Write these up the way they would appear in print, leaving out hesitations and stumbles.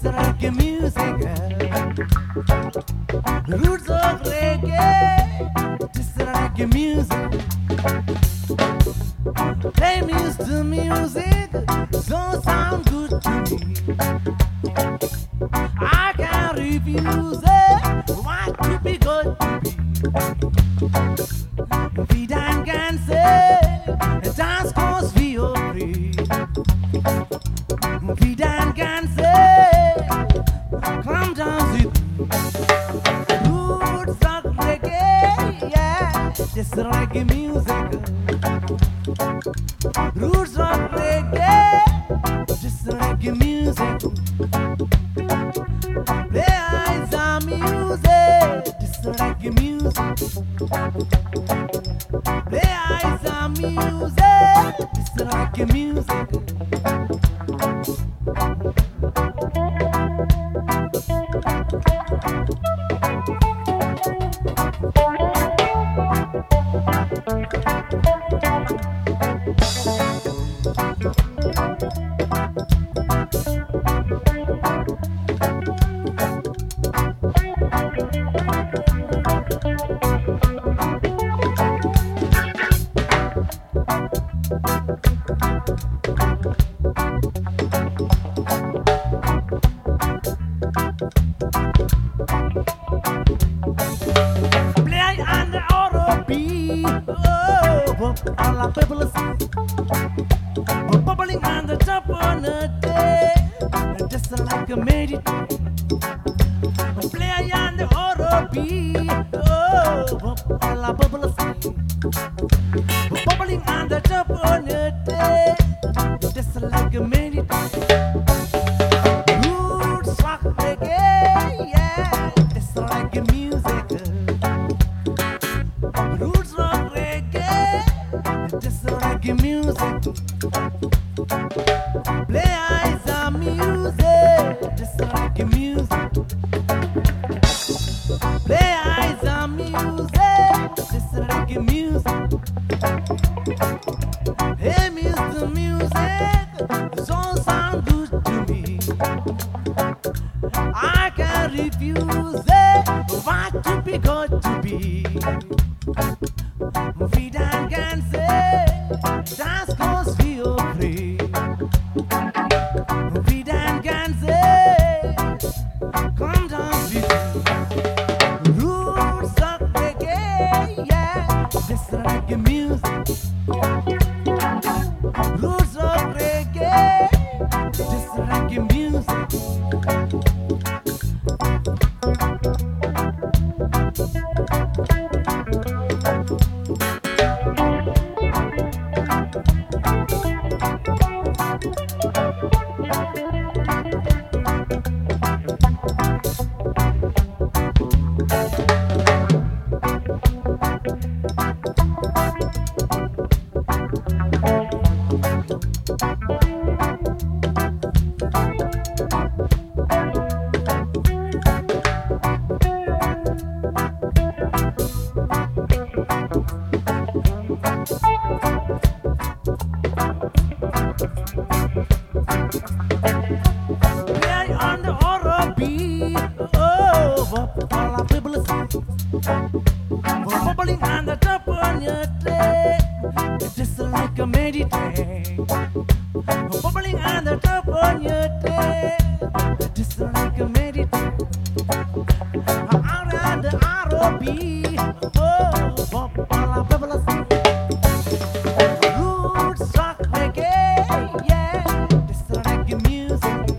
reggae music, roots of reggae. This reggae music, play music to music, so sound good to me. I can't refuse it. Why to be good to be? We dance can say, dance cause we are free. We dance can say, come down with me. Roots of reggae, yeah, this reggae music. Roots of reggae, this reggae music. Play eyes on music, this reggae music. Play eyes on music, this reggae music. All our people are bubbling on the top of the day, just like a meditation. Play on the R&B. All our people are bubbling on the top of the day, just like a meditation. Roots rock reggae, yeah, just like a music. Roots rock reggae, just reggae music. Play eyes on music, just reggae music. Play eyes on music, just reggae music. Hey, Mr. Music, so sound good to me. I can't refuse it, what to be good to be. We dance can say, dance cause we are free. We dance can say, come down with me. Roots of reggae, yeah, this reggae music. Roots of reggae, this reggae music. Bubbling on the top of your day, just like a meditation. Bubbling on the top of your day, just like a meditation. Out on the R&B, all our bubbles. Roots rock reggae, yeah, just like a music.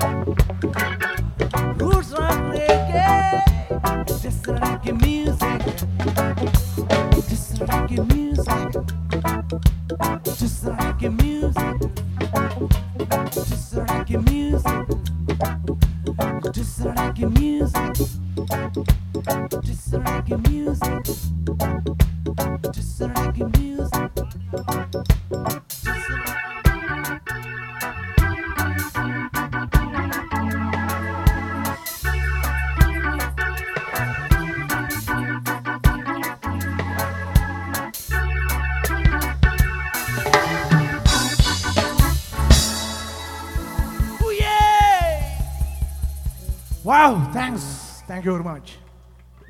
Roots rock reggae, just like a music. Just like your music, just like your music, just like your music, just like your music, just like your music, just like your music. Wow, thanks. Thank you very much.